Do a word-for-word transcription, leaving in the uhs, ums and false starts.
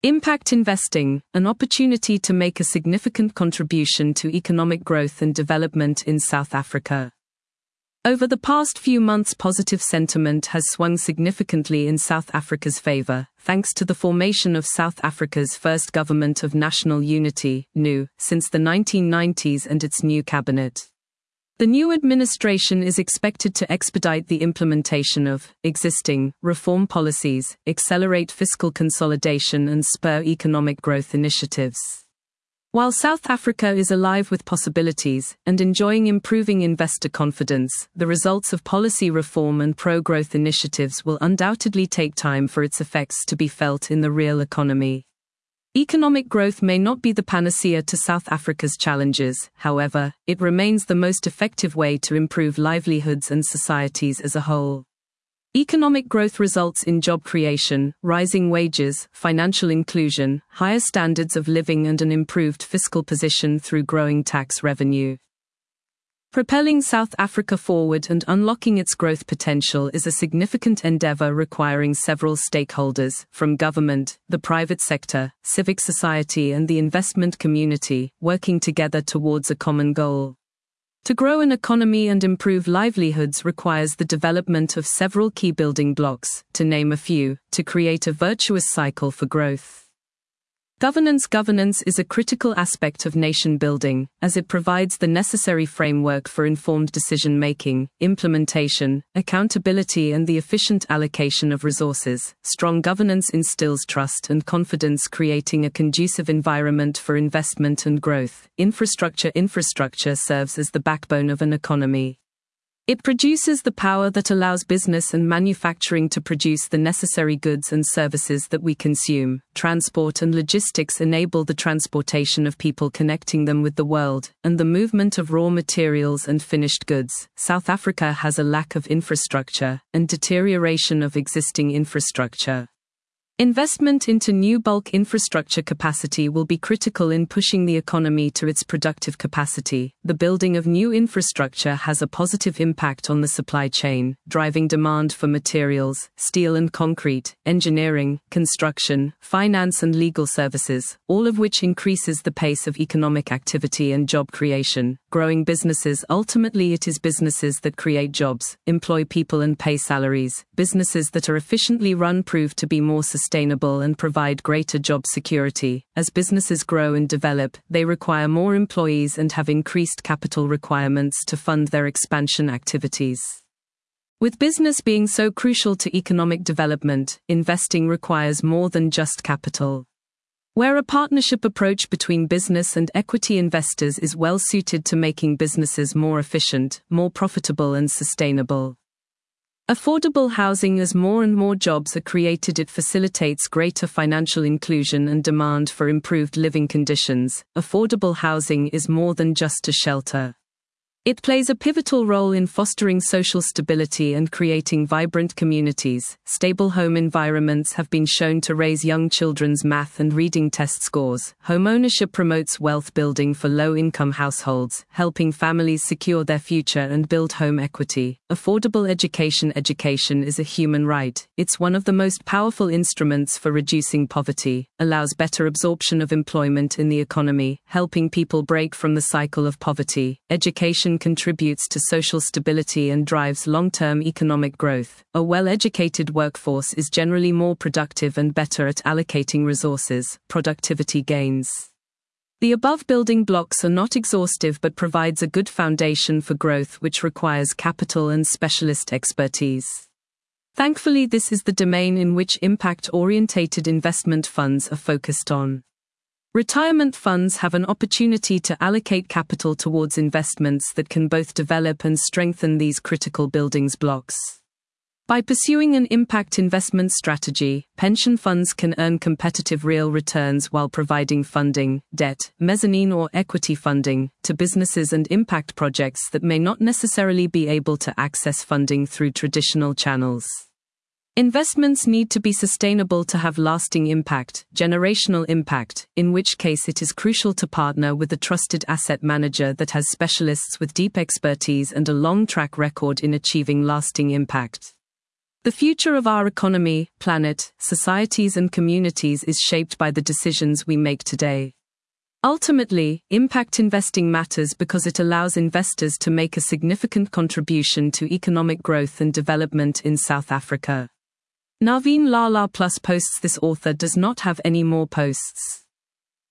Impact investing, an opportunity to make a significant contribution to economic growth and development in South Africa. Over the past few months, positive sentiment has swung significantly in South Africa's favor, thanks to the formation of South Africa's first government of national unity, N U, since the nineteen nineties and its new cabinet. The new administration is expected to expedite the implementation of existing reform policies, accelerate fiscal consolidation, and spur economic growth initiatives. While South Africa is alive with possibilities and enjoying improving investor confidence, the results of policy reform and pro-growth initiatives will undoubtedly take time for its effects to be felt in the real economy. Economic growth may not be the panacea to South Africa's challenges, however, it remains the most effective way to improve livelihoods and societies as a whole. Economic growth results in job creation, rising wages, financial inclusion, higher standards of living, and an improved fiscal position through growing tax revenue. Propelling South Africa forward and unlocking its growth potential is a significant endeavor requiring several stakeholders, from government, the private sector, civic society, and the investment community, working together towards a common goal. To grow an economy and improve livelihoods requires the development of several key building blocks, to name a few, to create a virtuous cycle for growth. Governance Governance is a critical aspect of nation building, as it provides the necessary framework for informed decision-making, implementation, accountability, and the efficient allocation of resources. Strong governance instills trust and confidence, creating a conducive environment for investment and growth. Infrastructure Infrastructure serves as the backbone of an economy. It produces the power that allows business and manufacturing to produce the necessary goods and services that we consume. Transport and logistics enable the transportation of people, connecting them with the world, and the movement of raw materials and finished goods. South Africa has a lack of infrastructure and deterioration of existing infrastructure. Investment into new bulk infrastructure capacity will be critical in pushing the economy to its productive capacity. The building of new infrastructure has a positive impact on the supply chain, driving demand for materials, steel and concrete, engineering, construction, finance, and legal services, all of which increases the pace of economic activity and job creation. Growing businesses Ultimately, it is businesses that create jobs, employ people, and pay salaries. Businesses that are efficiently run prove to be more sustainable. sustainable and provide greater job security. As businesses grow and develop, they require more employees and have increased capital requirements to fund their expansion activities. With business being so crucial to economic development, investing requires more than just capital. Where a partnership approach between business and equity investors is well suited to making businesses more efficient, more profitable, and sustainable. Affordable housing. As more and more jobs are created, it facilitates greater financial inclusion and demand for improved living conditions. Affordable housing is more than just a shelter. It plays a pivotal role in fostering social stability and creating vibrant communities. Stable home environments have been shown to raise young children's math and reading test scores. Homeownership promotes wealth building for low-income households, helping families secure their future and build home equity. Affordable education. Education is a human right. It's one of the most powerful instruments for reducing poverty, allows better absorption of employment in the economy, helping people break from the cycle of poverty. Education contributes to social stability and drives long-term economic growth. A well-educated workforce is generally more productive and better at allocating resources. Productivity gains. The above building blocks are not exhaustive but provides a good foundation for growth, which requires capital and specialist expertise. Thankfully, this is the domain in which impact-orientated investment funds are focused on. Retirement funds have an opportunity to allocate capital towards investments that can both develop and strengthen these critical building blocks. By pursuing an impact investment strategy, pension funds can earn competitive real returns while providing funding, debt, mezzanine or equity funding, to businesses and impact projects that may not necessarily be able to access funding through traditional channels. Investments need to be sustainable to have lasting impact, generational impact, in which case it is crucial to partner with a trusted asset manager that has specialists with deep expertise and a long track record in achieving lasting impact. The future of our economy, planet, societies and communities is shaped by the decisions we make today. Ultimately, impact investing matters because it allows investors to make a significant contribution to economic growth and development in South Africa. Naveen Lala Plus posts. This author does not have any more posts.